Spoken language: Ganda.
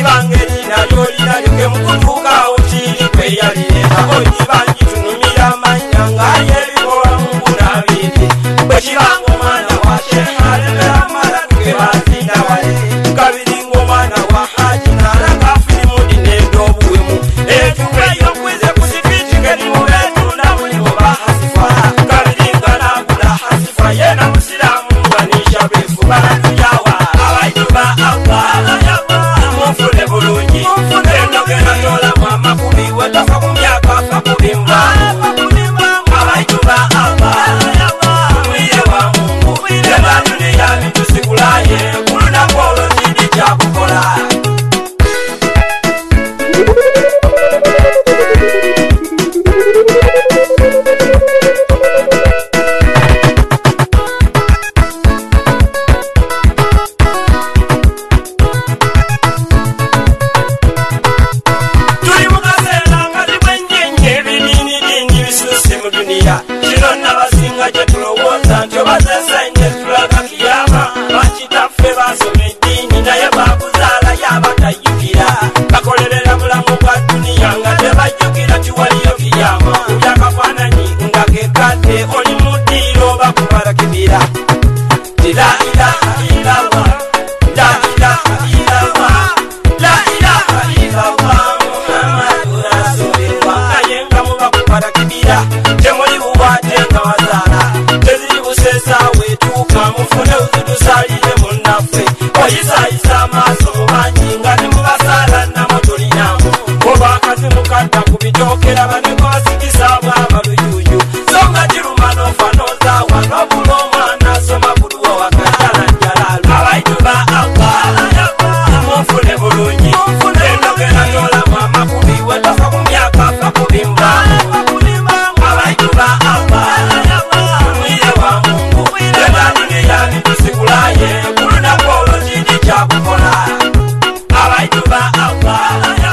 bangeri nalyo linalyoke mukutuuka otiri kweyalireka oni bangi tunumira amanya ngaye ebikolwa mu bunabiri bwekibanga omwana wa sheha alemera mala tuge bazinda wale kabiri ng'omwana wa haji nalaga firimudi nendo obuwemu etuweyo kwize kusipitike nimubetunda mulimu bahasifa kabiri nga nagula hasifa yena musiramu nganisha befu balatujawa abaitu ba Allah mufune bulungi endogera tolamu amakumi wetofa ku myaka fa kubimba abaitu ba Allah mwire wa Mungu eba dunia bitusikulaye kulunaku olwo nzidi kyakukola kino nabasinga gye tulowooza nti obazesenye tulaga kiyama bakitaffe basoma eddiini naye bakuzaala yabatayukira bakolerera bulamu bwa duniya nga tebajjukira tiwaliyo kiyama kubyakafaananyi nga kekadde oli mudiiro bakubala kibira la ilaha illallah la ilaha illallah la ilaha illallah muhammadu rasulillah naye nga mubakubala kibira temuli buwate nga wazaala teziri busesa wetuuka mufune uzidusalire munnaffe oyisayisa amaaso mubanyi nga temubasaala namo tulinamu oba akazi mukadda ku bitokera baneko basikisa bwabaluyuyu so nga kiruma nofa nozaawa nobula omwana asoma buluwa wakajala njalalu abaitu ba Allah mufune bulungi endogera tolamu amakumi wetofa ku myaka fa kubimba abaitu ba Allah mwire wa Mungu eba dunia bitusikulaye kulunaku olwo nzidi kyakukola abaitu ba Allah